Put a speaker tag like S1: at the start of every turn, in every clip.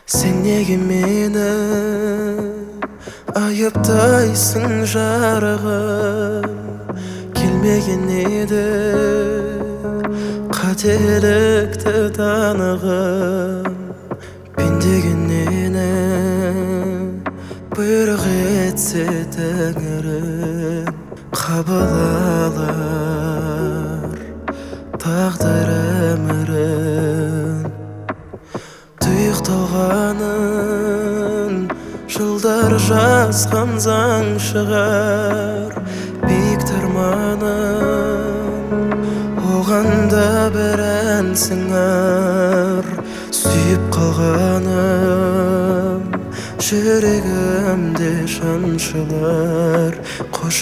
S1: Sen nege meni ayıptaysın jaragım, kelmegen edi katelikti tanıgım. Pendegenini buyruq etse Tengrim, kabul alar taqdirimirin. Tuyuqtalğanın жылдар жазған заң шығар, биік тарманын оған да бір ән сыңар. Сүйіп қалғаным жүрегімде шаншылар, қош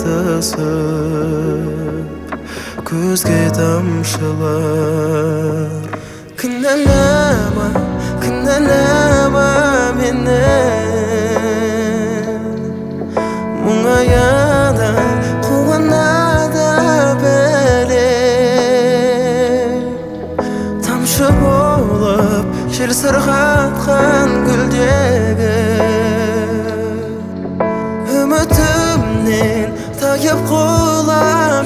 S1: айтысып көзге тамшылар. Кінәлама, кінәлама мені, мұңаяда қуанада бәле. Тамшы болып жел сырғатқан гүлдегі, үмітімнен тайып құлап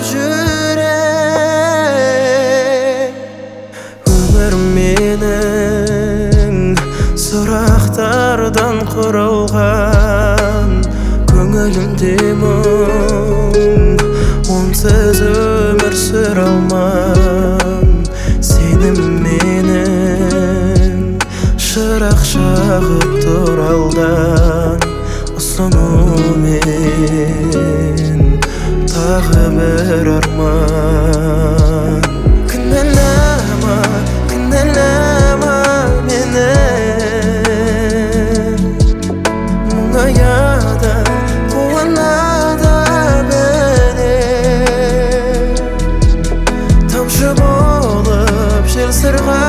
S1: жүрек. Өмір менің сұрақтардан құралған, көңілімде мұң, онсыз өмір сүре алмам. Сенім менің шырақ жағып тұр алдан, ұсынумен тағы бір арман. Кінәлама, кінәлама мені, мұңаяда қуанада бәле. Тамшы болып жел сырға